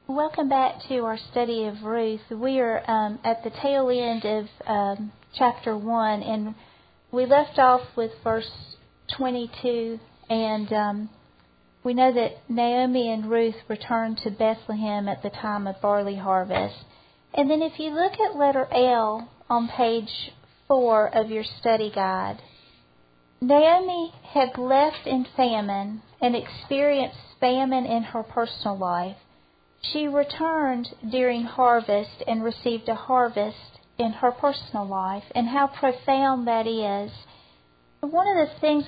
Welcome back to our study of Ruth. We are at the tail end of chapter 1, and we left off with verse 22, and we know that Naomi and Ruth returned to Bethlehem at the time of barley harvest. And then if you look at letter L on page 4 of your study guide, Naomi had left in famine and experienced famine in her personal life. She returned during harvest and received a harvest in her personal life, and how profound that is. One of the things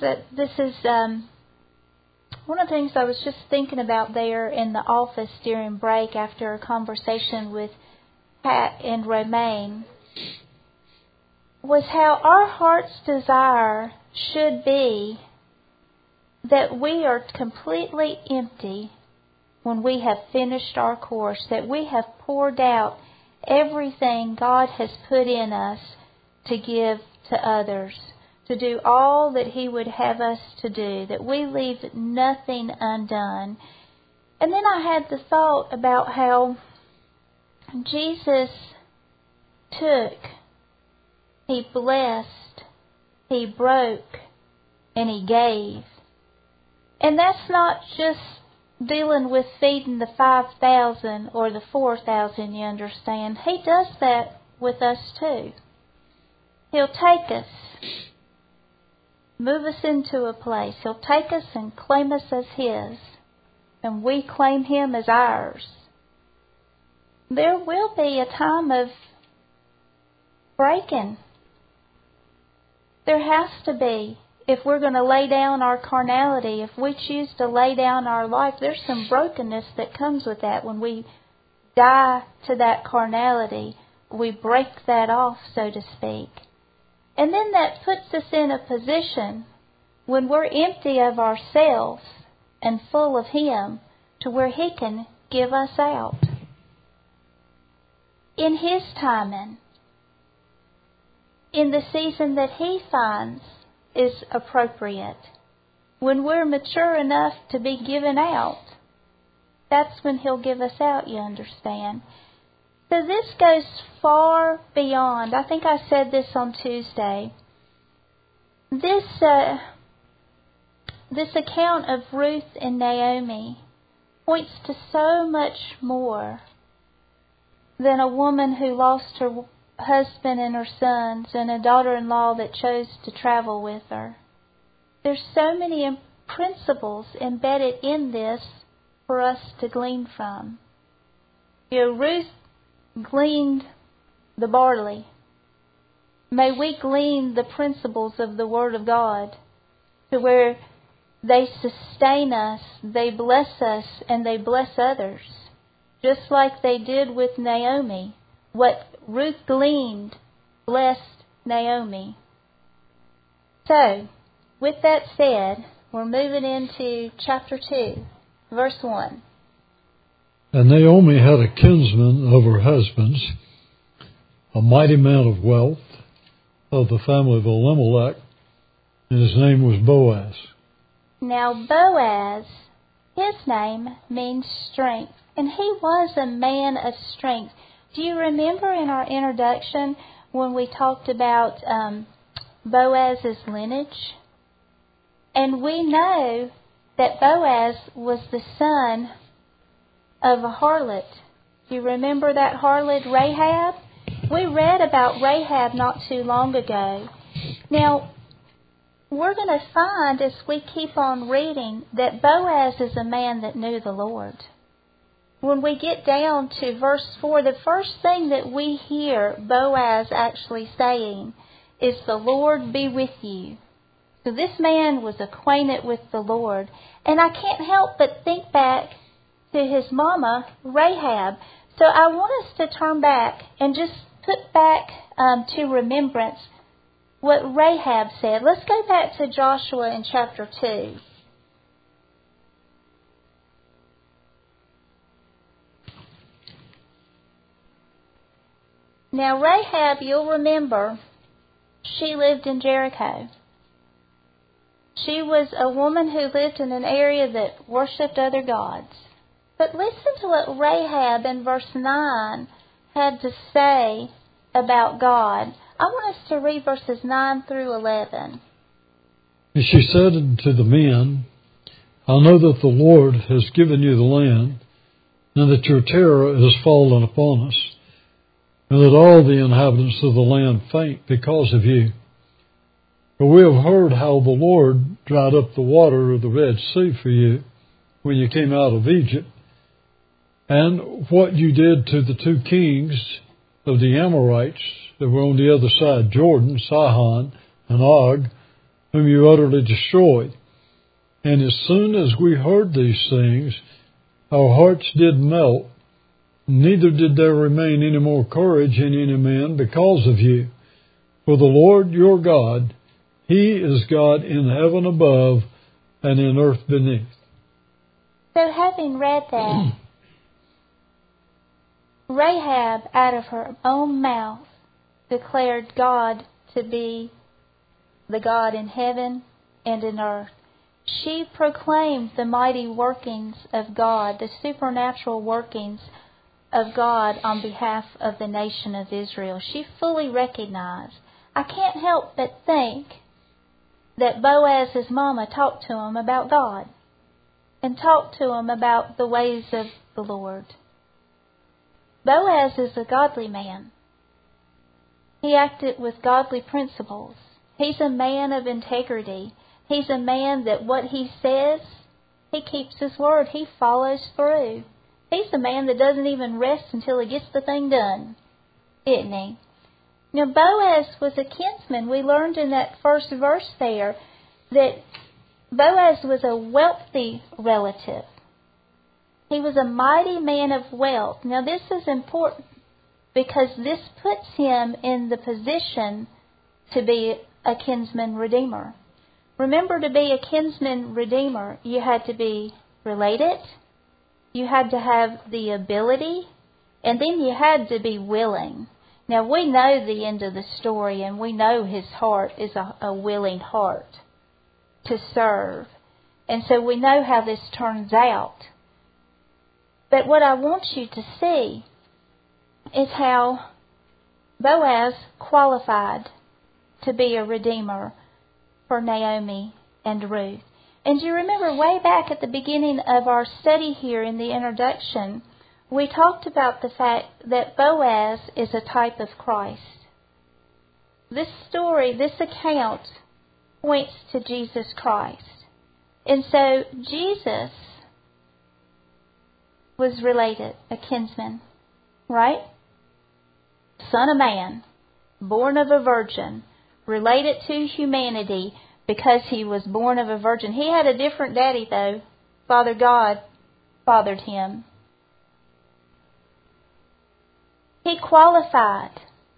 I was just thinking about there in the office during break after a conversation with Pat and Romaine was how our heart's desire should be that we are completely empty when we have finished our course, that we have poured out everything God has put in us to give to others, to do all that He would have us to do, that we leave nothing undone. And then I had the thought about how Jesus took, He blessed, He broke, and He gave. And that's not just dealing with feeding the 5,000 or the 4,000, you understand. He does that with us too. He'll take us, move us into a place. He'll take us and claim us as His, and we claim Him as ours. There will be a time of breaking. There has to be. If we're going to lay down our carnality, if we choose to lay down our life, there's some brokenness that comes with that. When we die to that carnality, we break that off, so to speak. And then that puts us in a position when we're empty of ourselves and full of Him to where He can give us out in His timing, in the season that He finds is appropriate. When we're mature enough to be given out, that's when He'll give us out, you understand. So this goes far beyond. I think I said this on Tuesday. This account of Ruth and Naomi points to so much more than a woman who lost her husband and her sons and a daughter-in-law that chose to travel with her. There's so many principles embedded in this for us to glean from. Ruth gleaned the barley. May we glean the principles of the Word of God to where they sustain us, they bless us, and they bless others. Just like they did with Naomi. What Ruth gleaned blessed Naomi. So, with that said, we're moving into chapter 2, verse 1. And Naomi had a kinsman of her husband's, a mighty man of wealth, of the family of Elimelech, and his name was Boaz. Now Boaz, his name means strength, and he was a man of strength. Do you remember in our introduction when we talked about Boaz's lineage? And we know that Boaz was the son of a harlot. Do you remember that harlot Rahab? We read about Rahab not too long ago. Now, we're going to find as we keep on reading that Boaz is a man that knew the Lord. When we get down to verse 4, the first thing that we hear Boaz actually saying is, "The Lord be with you." So this man was acquainted with the Lord. And I can't help but think back to his mama, Rahab. So I want us to turn back and just put back to remembrance what Rahab said. Let's go back to Joshua in chapter 2. Now Rahab, you'll remember, she lived in Jericho. She was a woman who lived in an area that worshipped other gods. But listen to what Rahab in verse 9 had to say about God. I want us to read verses 9 through 11. And she said unto the men, I know that the Lord has given you the land, and that your terror has fallen upon us, and that all the inhabitants of the land faint because of you. For we have heard how the Lord dried up the water of the Red Sea for you when you came out of Egypt, and what you did to the two kings of the Amorites that were on the other side Jordan, Sihon and Og, whom you utterly destroyed. And as soon as we heard these things, our hearts did melt, neither did there remain any more courage in any man because of you. For the Lord your God, He is God in heaven above and in earth beneath. So having read that, Rahab out of her own mouth declared God to be the God in heaven and in earth. She proclaimed the mighty workings of God, the supernatural workings of God on behalf of the nation of Israel. She fully recognized. I can't help but think that Boaz's mama talked to him about God and talked to him about the ways of the Lord. Boaz is a godly man. He acted with godly principles. He's a man of integrity. He's a man that what he says, he keeps his word. He follows through. He's a man that doesn't even rest until he gets the thing done, isn't he? Now, Boaz was a kinsman. We learned in that first verse there that Boaz was a wealthy relative. He was a mighty man of wealth. Now, this is important because this puts him in the position to be a kinsman redeemer. Remember, to be a kinsman redeemer, you had to be related, you had to have the ability, and then you had to be willing. Now, we know the end of the story, and we know his heart is a willing heart to serve. And so we know how this turns out. But what I want you to see is how Boaz qualified to be a redeemer for Naomi and Ruth. And you remember way back at the beginning of our study here in the introduction, we talked about the fact that Boaz is a type of Christ. This story, this account, points to Jesus Christ. And so Jesus was related, a kinsman, right? Son of man, born of a virgin, related to humanity because he was born of a virgin. He had a different daddy, though. Father God fathered him. He qualified.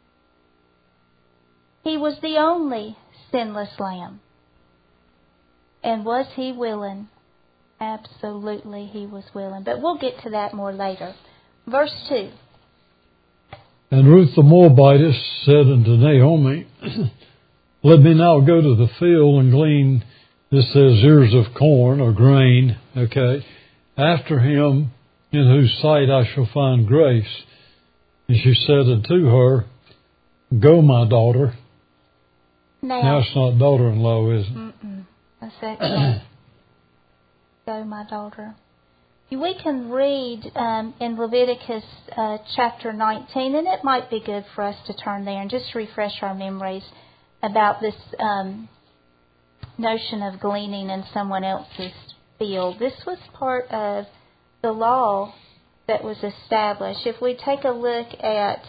He was the only sinless lamb. And was he willing? Absolutely, he was willing. But we'll get to that more later. Verse 2. And Ruth the Moabitess said unto Naomi, Let me now go to the field and glean, this says, ears of corn or grain, okay, after him in whose sight I shall find grace. And she said unto her, Go, my daughter. Now it's not daughter-in-law, is it? Mm-mm. That's excellent. Go, my daughter. We can read in Leviticus chapter 19, and it might be good for us to turn there and just refresh our memories about this notion of gleaning in someone else's field. This was part of the law that was established. If we take a look at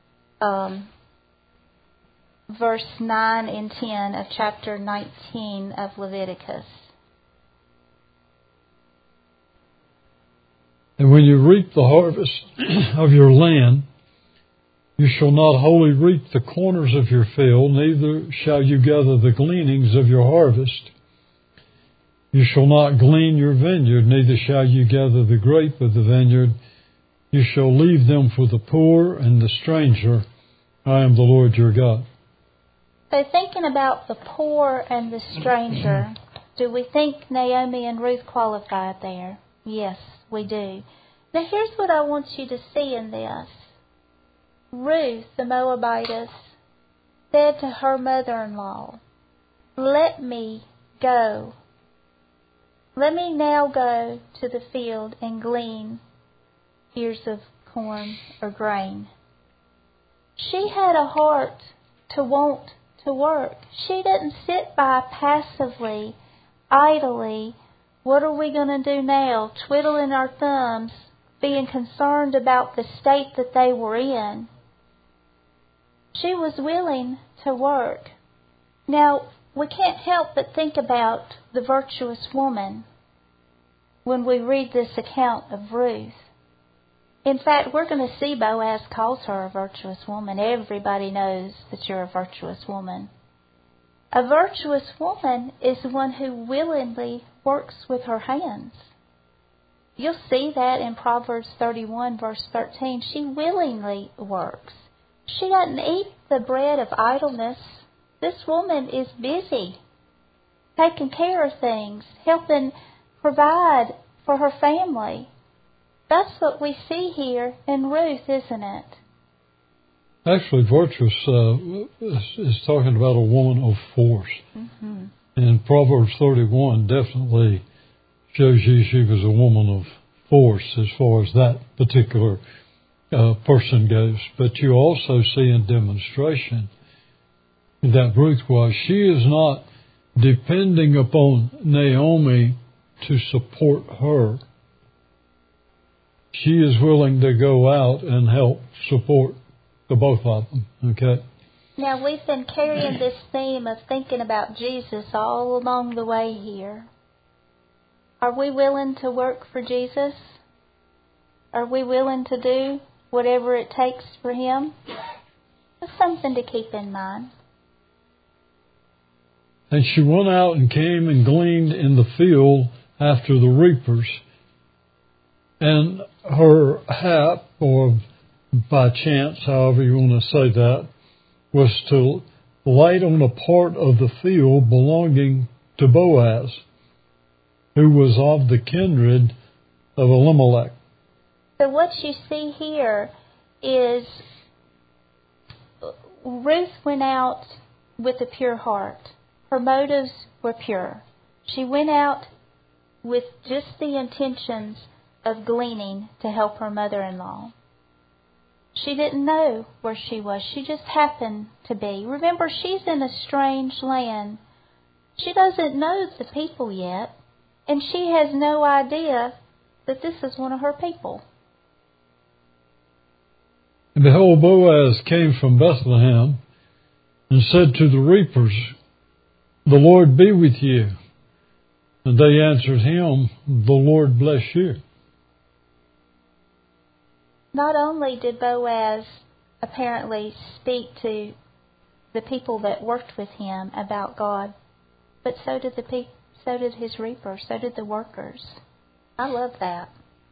verse 9 and 10 of chapter 19 of Leviticus. And when you reap the harvest of your land, you shall not wholly reap the corners of your field, neither shall you gather the gleanings of your harvest. You shall not glean your vineyard, neither shall you gather the grape of the vineyard. You shall leave them for the poor and the stranger. I am the Lord your God. So thinking about the poor and the stranger, do we think Naomi and Ruth qualified there? Yes, we do. Now here's what I want you to see in this. Ruth, the Moabitess, said to her mother-in-law, "Let me go. Let me now go to the field and glean ears of corn or grain." She had a heart to want to work. She didn't sit by passively, idly, what are we going to do now, twiddling our thumbs, being concerned about the state that they were in. She was willing to work. Now, we can't help but think about the virtuous woman when we read this account of Ruth. In fact, we're going to see Boaz calls her a virtuous woman. Everybody knows that you're a virtuous woman. A virtuous woman is one who willingly works with her hands. You'll see that in Proverbs 31, verse 13. She willingly works. She doesn't eat the bread of idleness. This woman is busy, taking care of things, helping provide for her family. That's what we see here in Ruth, isn't it? Actually, virtuous is talking about a woman of force. Mm-hmm. And Proverbs 31 definitely shows you she was a woman of force as far as that particular person goes. But you also see in demonstration that Ruth was. She is not depending upon Naomi to support her. She is willing to go out and help support the both of them. Okay? Now, we've been carrying this theme of thinking about Jesus all along the way here. Are we willing to work for Jesus? Are we willing to do whatever it takes for Him? That's something to keep in mind. And she went out and came and gleaned in the field after the reapers. And her hap, or by chance, however you want to say that, was to light on a part of the field belonging to Boaz, who was of the kindred of Elimelech. So what you see here is Ruth went out with a pure heart. Her motives were pure. She went out with just the intentions of gleaning to help her mother-in-law. She didn't know where she was. She just happened to be. Remember, she's in a strange land. She doesn't know the people yet, and she has no idea that this is one of her people. And behold, Boaz came from Bethlehem and said to the reapers, "The Lord be with you." And they answered him, "The Lord bless you." Not only did Boaz apparently speak to the people that worked with him about God, but so did his reapers, so did the workers. I love that.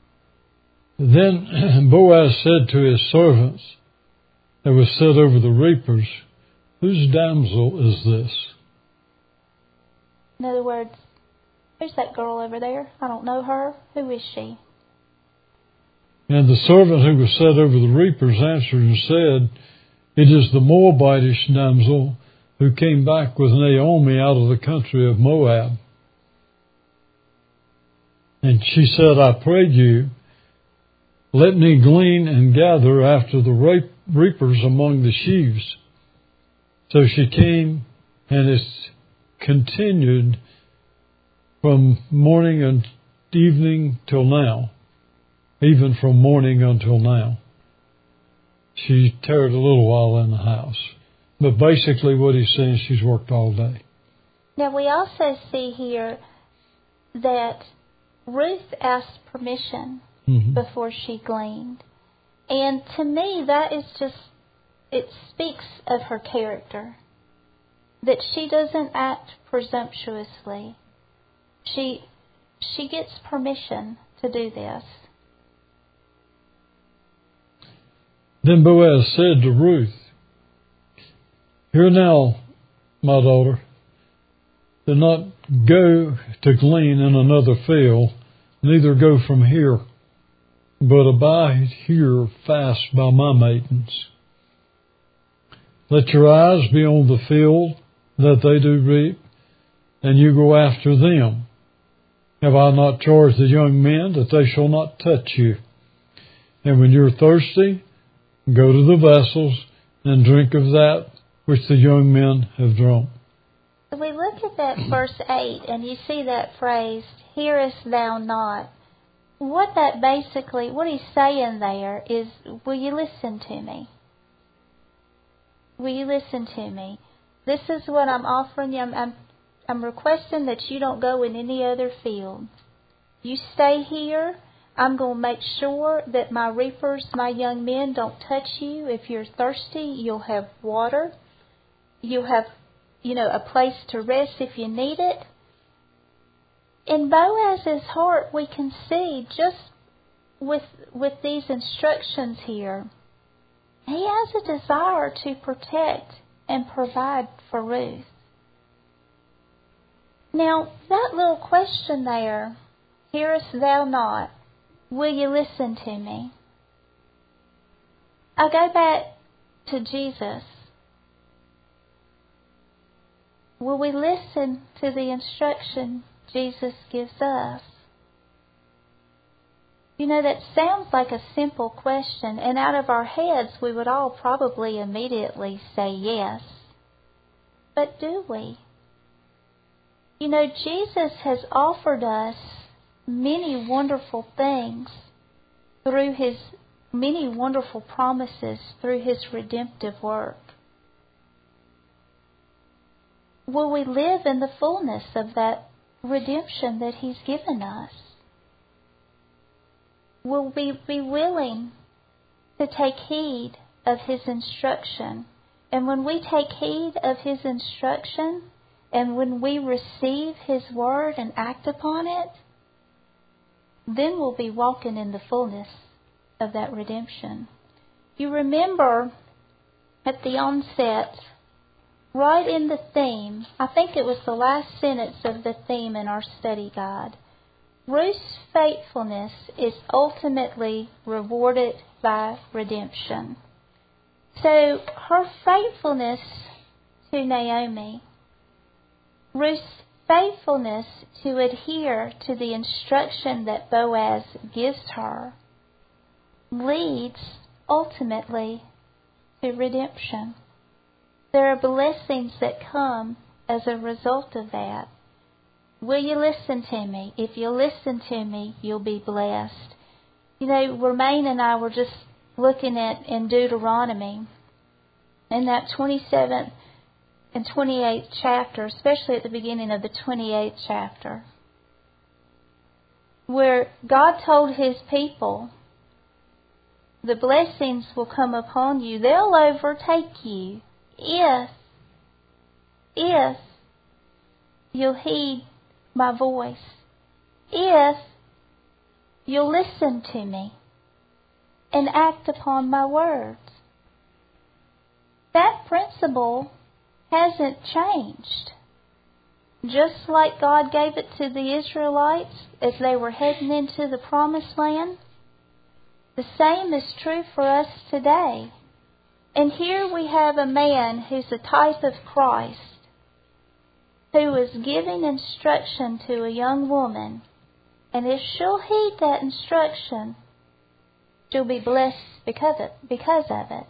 Then Boaz said to his servants that was set over the reapers, "Whose damsel is this?" In other words, who's that girl over there? I don't know her. Who is she? And the servant who was set over the reapers answered and said, "It is the Moabitish damsel who came back with Naomi out of the country of Moab." And she said, "I pray you, let me glean and gather after the reapers among the sheaves." So she came, and it's continued from morning and evening till now. Even from morning until now. She tarried a little while in the house. But basically what he's saying, she's worked all day. Now we also see here that Ruth asked permission before she gleaned. And to me, that is just, it speaks of her character. That she doesn't act presumptuously. She gets permission to do this. Then Boaz said to Ruth, "Hear now, my daughter, do not go to glean in another field, neither go from here. but abide here fast by my maidens. Let your eyes be on the field that they do reap, and you go after them. Have I not charged the young men that they shall not touch you? And when you're thirsty, go to the vessels and drink of that which the young men have drunk. We look at that verse 8, and you see that phrase, hearest thou not. What he's saying there is, will you listen to me? Will you listen to me? This is what I'm offering you. I'm requesting that you don't go in any other field. You stay here. I'm going to make sure that my reapers, my young men, don't touch you. If you're thirsty, you'll have water. You'll have, a place to rest if you need it. In Boaz's heart, we can see just with these instructions here, he has a desire to protect and provide for Ruth. Now, that little question there, hearest thou not? Will you listen to me? I go back to Jesus. Will we listen to the instruction Jesus gives us? That sounds like a simple question, and out of our heads we would all probably immediately say yes. But do we? Jesus has offered us many wonderful things through His many wonderful promises through His redemptive work. Will we live in the fullness of that redemption that He's given us? Will we be willing to take heed of His instruction? And when we take heed of His instruction, and when we receive His word and act upon it, then we'll be walking in the fullness of that redemption. You remember at the onset, right in the theme, I think it was the last sentence of the theme in our study guide, Ruth's faithfulness is ultimately rewarded by redemption. So her faithfulness to Naomi, Ruth's faithfulness to adhere to the instruction that Boaz gives her, leads ultimately to redemption. There are blessings that come as a result of that. Will you listen to me? If you listen to me, you'll be blessed. Romaine and I were just looking at in Deuteronomy, in that 27th and 28th chapter, especially at the beginning of the 28th chapter, where God told His people, the blessings will come upon you. They'll overtake you if you'll heed my voice, if you'll listen to me and act upon my words. That principle hasn't changed. Just like God gave it to the Israelites as they were heading into the Promised Land, the same is true for us today. And here we have a man who's a type of Christ, who is giving instruction to a young woman. And if she'll heed that instruction, she'll be blessed because of it.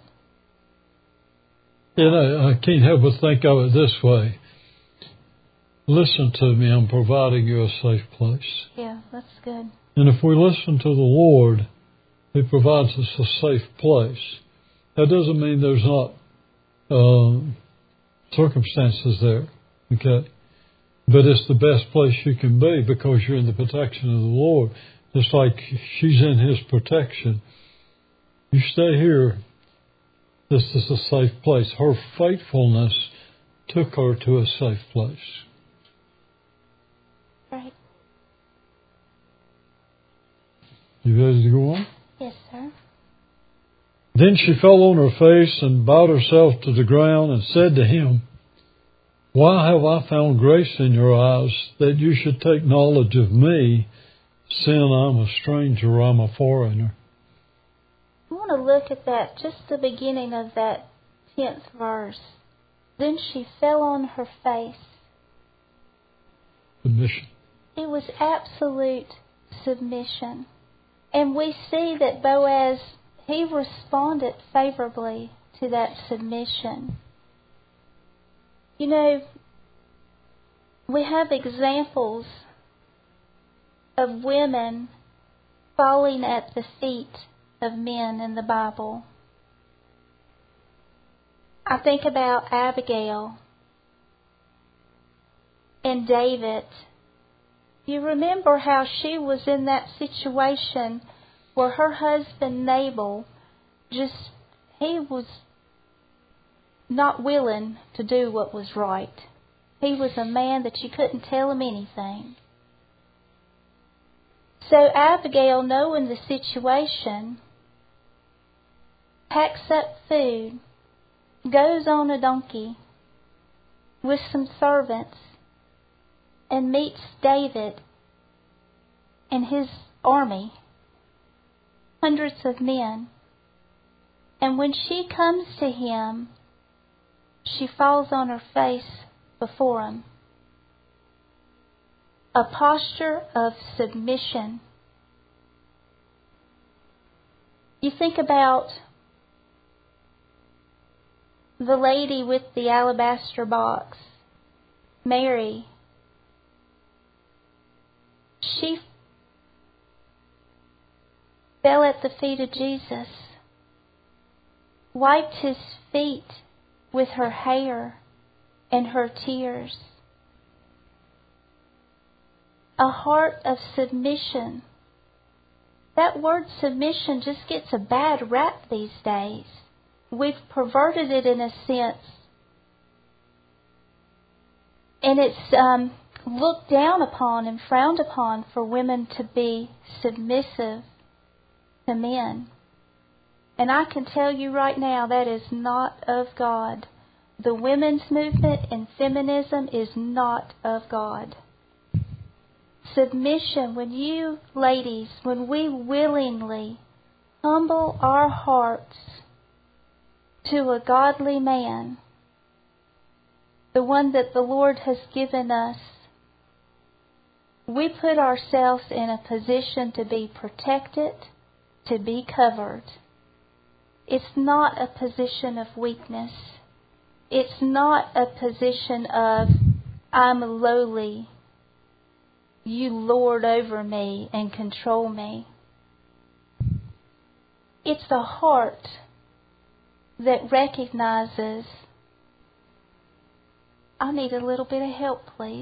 I can't help but think of it this way. Listen to me, I'm providing you a safe place. Yeah, that's good. And if we listen to the Lord, He provides us a safe place. That doesn't mean there's not circumstances there, okay? But it's the best place you can be because you're in the protection of the Lord. Just like she's in His protection. You stay here. This is a safe place. Her faithfulness took her to a safe place. Right. You ready to go on? Yes, sir. Then she fell on her face and bowed herself to the ground and said to him, Why have I found grace in your eyes that you should take knowledge of me, seeing I'm a stranger, I'm a foreigner? want to look at that, just the beginning of that 10th verse. Then she fell on her face. Submission. It was absolute submission. And we see that Boaz, he responded favorably to that submission. You know, we have examples of women falling at the feet of men in the Bible. I think about Abigail and David. You remember how she was in that situation where her husband Nabal he was not willing to do what was right. He was a man that you couldn't tell him anything. So Abigail, knowing the situation, packs up food, goes on a donkey with some servants, and meets David and his army, hundreds of men. And when she comes to him, she falls on her face before him. A posture of submission. You think about the lady with the alabaster box, Mary. She fell at the feet of Jesus, wiped his feet with her hair and her tears. A heart of submission. That word submission just gets a bad rap these days. We've perverted it in a sense. And it's looked down upon and frowned upon for women to be submissive to men. And I can tell you right now, that is not of God. The women's movement and feminism is not of God. Submission, when you ladies, when we willingly humble our hearts to a godly man, the one that the Lord has given us, we put ourselves in a position to be protected, to be covered. It's not a position of weakness. It's not a position of, I'm lowly, you lord over me and control me. It's a heart that recognizes, I need a little bit of help, please.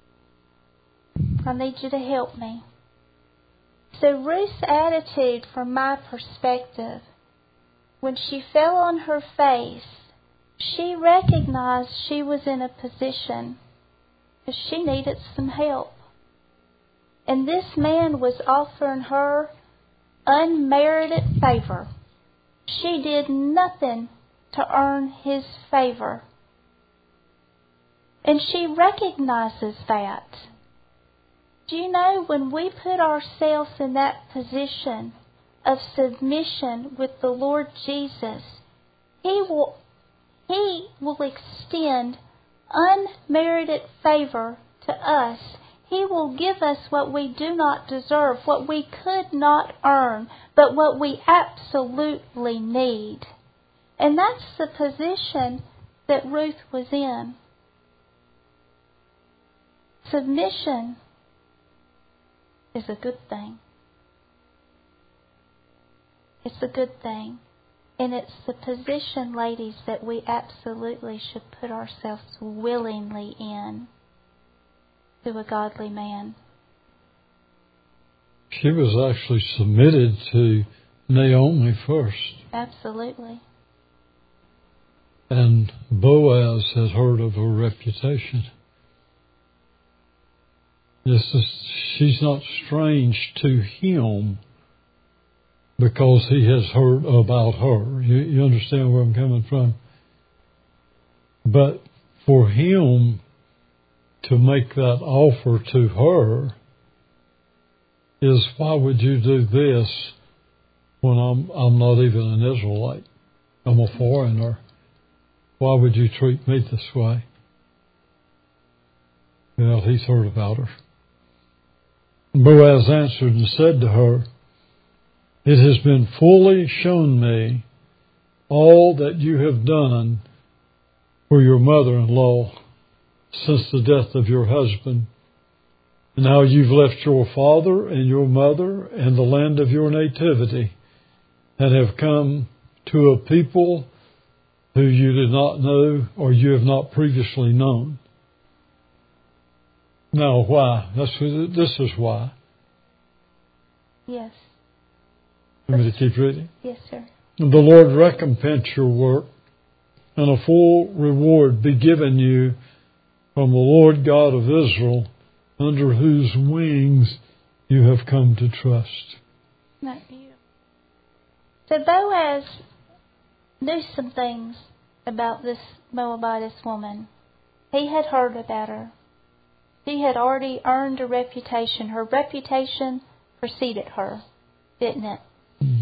I need you to help me. So Ruth's attitude, from my perspective, when she fell on her face, she recognized she was in a position that she needed some help. And this man was offering her unmerited favor. She did nothing to earn his favor. And she recognizes that. Do you know, when we put ourselves in that position of submission with the Lord Jesus, He will extend unmerited favor to us. He will give us what we do not deserve, what we could not earn, but what we absolutely need. And that's the position that Ruth was in. Submission is a good thing. It's a good thing. And it's the position, ladies, that we absolutely should put ourselves willingly in to a godly man. She was actually submitted to Naomi first. Absolutely. And Boaz had heard of her reputation. She's not strange to him because he has heard about her. You understand where I'm coming from? But for him to make that offer to her is, why would you do this when I'm not even an Israelite? I'm a foreigner. Why would you treat me this way? Well, he's heard about her. Boaz answered and said to her, "It has been fully shown me all that you have done for your mother-in-law since the death of your husband, and how you've left your father and your mother and the land of your nativity, and have come to a people who you did not know or you have not previously known." Now, why? This is why. Yes. Want me to keep reading? Yes, sir. "And the Lord recompense your work, and a full reward be given you from the Lord God of Israel, under whose wings you have come to trust." Not you. So Boaz knew some things about this Moabitess woman. He had heard about her. She had already earned a reputation. Her reputation preceded her, didn't it? Mm-hmm.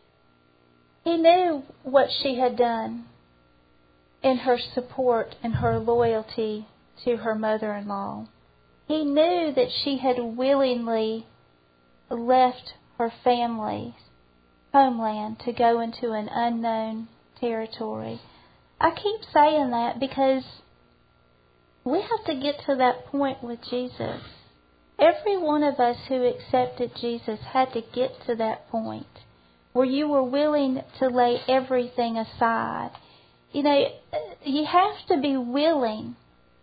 He knew what she had done in her support and her loyalty to her mother-in-law. He knew that she had willingly left her family's homeland to go into an unknown territory. I keep saying that because we have to get to that point with Jesus. Every one of us who accepted Jesus had to get to that point where you were willing to lay everything aside. You know, you have to be willing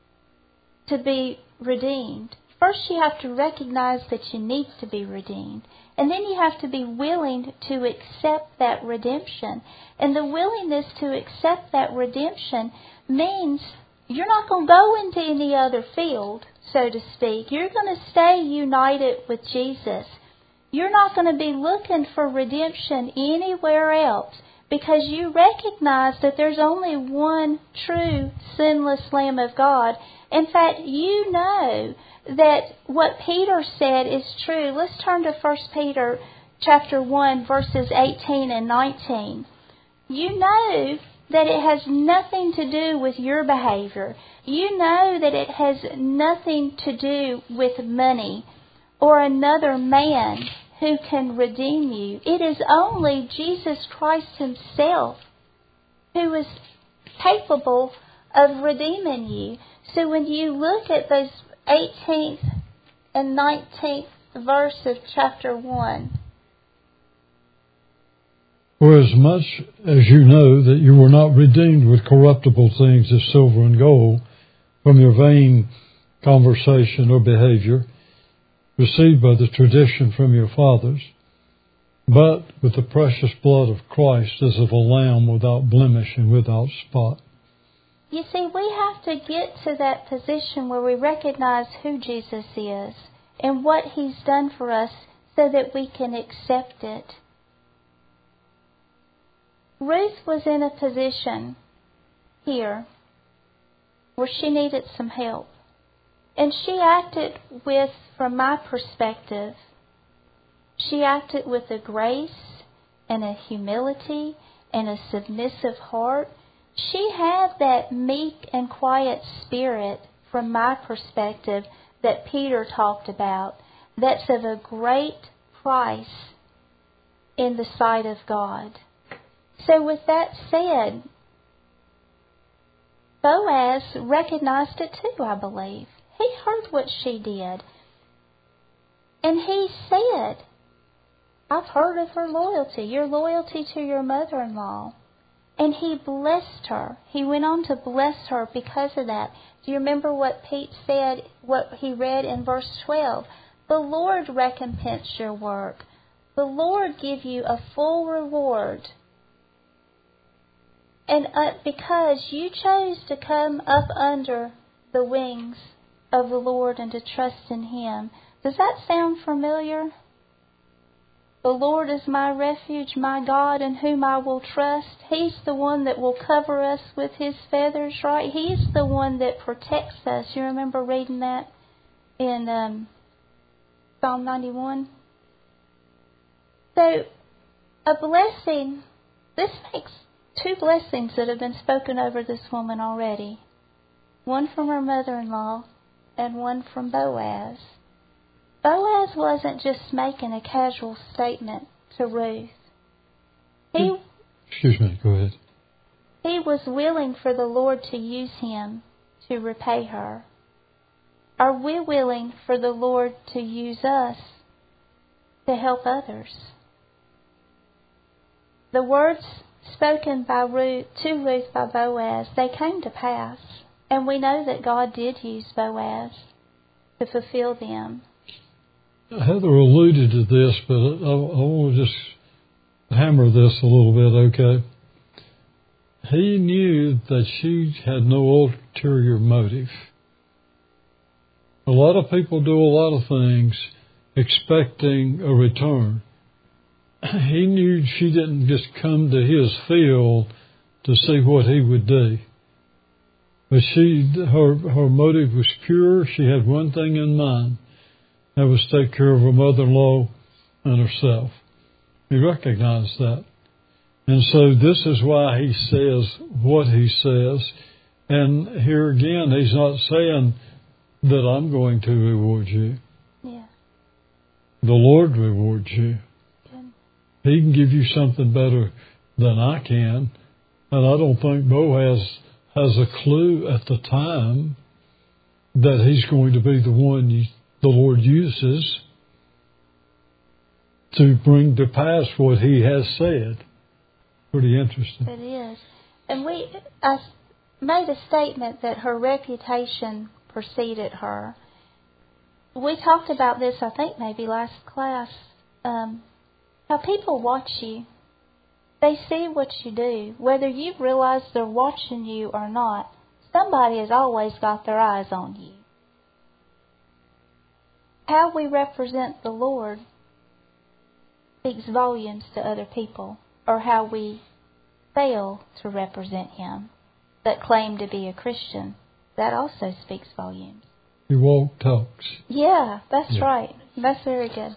to be redeemed. First, you have to recognize that you need to be redeemed. And then you have to be willing to accept that redemption. And the willingness to accept that redemption means you're not going to go into any other field, so to speak. You're going to stay united with Jesus. You're not going to be looking for redemption anywhere else because you recognize that there's only one true sinless Lamb of God. In fact, you know that what Peter said is true. Let's turn to 1 Peter chapter 1, verses 18 and 19. You know that it has nothing to do with your behavior. You know that it has nothing to do with money or another man who can redeem you. It is only Jesus Christ Himself who is capable of redeeming you. So when you look at those 18th and 19th verse of chapter 1, "For as much as you know that you were not redeemed with corruptible things as silver and gold from your vain conversation or behavior, received by the tradition from your fathers, but with the precious blood of Christ as of a lamb without blemish and without spot." you see, we have to get to that position where we recognize who Jesus is and what He's done for us so that we can accept it. Ruth was in a position here where she needed some help. And she acted with, from my perspective, she acted with a grace and a humility and a submissive heart. She had that meek and quiet spirit, from my perspective, that Peter talked about. That's of a great price in the sight of God. So with that said, Boaz recognized it too, I believe. He heard what she did. And he said, "I've heard of her loyalty, your loyalty to your mother-in-law." And he blessed her. He went on to bless her because of that. Do you remember what Pete said, what he read in verse 12? "The Lord recompense your work. The Lord give you a full reward." And because you chose to come up under the wings of the Lord and to trust in Him. Does that sound familiar? The Lord is my refuge, my God, in whom I will trust. He's the one that will cover us with His feathers, right? He's the one that protects us. You remember reading that in Psalm 91? So, A blessing. This makes 2 blessings that have been spoken over this woman already. One from her mother-in-law and one from Boaz. Boaz wasn't just making a casual statement to Ruth. Excuse me, go ahead. He was willing for the Lord to use him to repay her. Are we willing for the Lord to use us to help others? The words spoken by to Ruth by Boaz, they came to pass. And we know that God did use Boaz to fulfill them. Heather alluded to this, but I want to just hammer this a little bit, okay? He knew that she had no ulterior motive. A lot of people do a lot of things expecting a return. He knew she didn't just come to his field to see what he would do. But her motive was pure. She had one thing in mind. That was take care of her mother-in-law and herself. He recognized that. And so this is why he says what he says. And here again, he's not saying that I'm going to reward you. Yeah. The Lord rewards you. Good. He can give you something better than I can. And I don't think Boaz has a clue at the time that he's going to be the one the Lord uses to bring to pass what he has said. Pretty interesting. It is. And I made a statement that her reputation preceded her. We talked about this, I think, maybe last class. How people watch you. They see what you do. Whether you realize they're watching you or not, somebody has always got their eyes on you. How we represent the Lord speaks volumes to other people, or how we fail to represent Him that claim to be a Christian. That also speaks volumes. Your walk talks. Yeah, that's right. That's very good.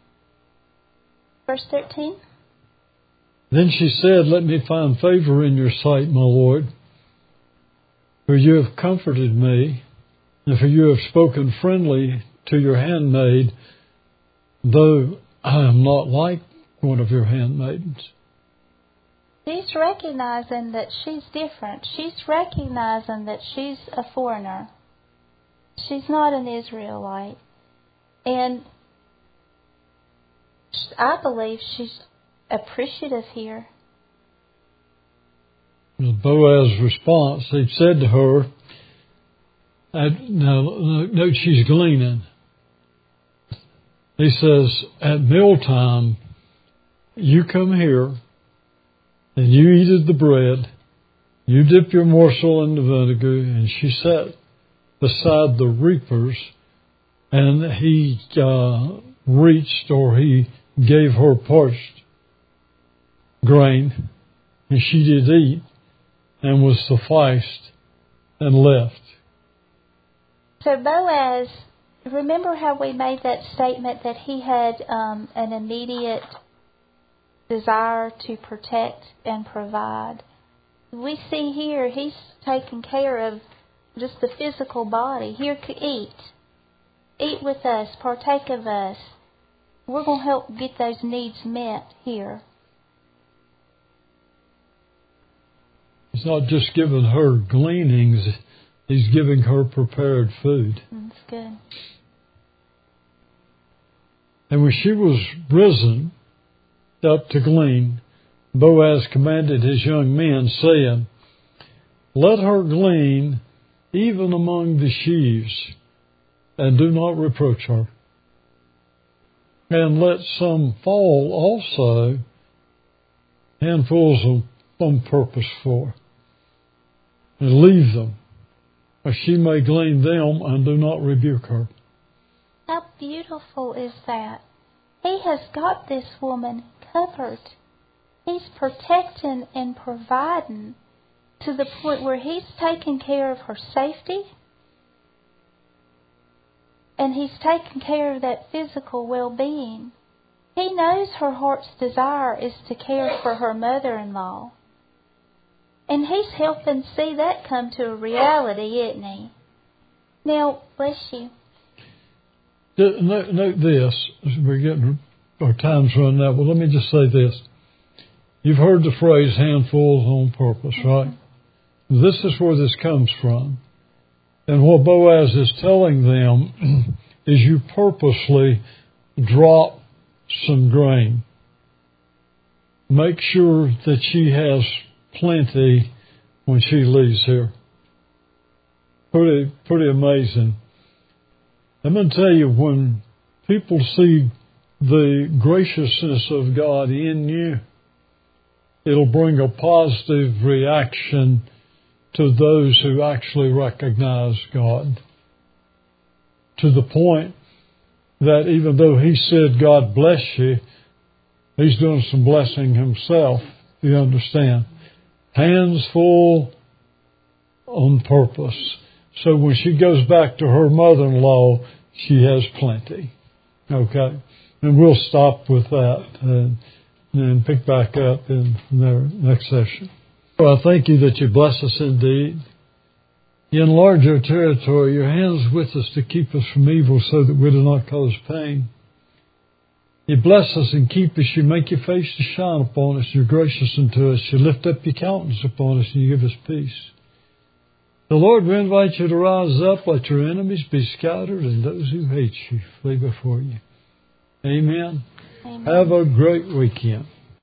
Verse 13. Then she said, "Let me find favor in your sight, my Lord, for you have comforted me, and for you have spoken friendly to your handmaid, though I am not like one of your handmaidens." She's recognizing that she's different. She's recognizing that she's a foreigner. She's not an Israelite. And I believe she's appreciative here. Boaz's response, he said to her, now note she's gleaning. He says, at mealtime, you come here and you eat of the bread, you dip your morsel in the vinegar, and she sat beside the reapers, and he reached, or he gave her parched grain, and she did eat, and was sufficed, and left. So Boaz, remember how we made that statement that he had an immediate desire to protect and provide? We see here he's taking care of just the physical body. Here, eat. Eat with us, partake of us. We're going to help get those needs met here. He's not just giving her gleanings, he's giving her prepared food. That's good. And when she was risen up to glean, Boaz commanded his young men, saying, "Let her glean even among the sheaves, and do not reproach her. And let some fall also, handfuls on purpose for, and leave them, or she may glean them, and do not rebuke her." How beautiful is that? He has got this woman covered. He's protecting and providing to the point where he's taking care of her safety, and he's taking care of that physical well-being. He knows her heart's desire is to care for her mother-in-law. And he's helping see that come to a reality, isn't he? Now, bless you. Note this. We're getting our time's running out. Well, let me just say this. You've heard the phrase handfuls on purpose, right? This is where this comes from. And what Boaz is telling them is you purposely drop some grain. Make sure that she has plenty when she leaves here. Pretty amazing. I'm going to tell you, when people see the graciousness of God in you, it'll bring a positive reaction to those who actually recognize God. To the point that even though he said, God bless you, he's doing some blessing himself. You understand? Hands full on purpose. So when she goes back to her mother-in-law, she has plenty. Okay? And we'll stop with that and pick back up in the next session. Well, I thank you that you bless us indeed. You enlarge our territory. Your hands with us to keep us from evil so that we do not cause pain. You bless us and keep us. You make your face to shine upon us. You're gracious unto us. You lift up your countenance upon us and you give us peace. The Lord, we invite you to rise up, let your enemies be scattered, and those who hate you flee before you. Amen. Amen. Have a great weekend.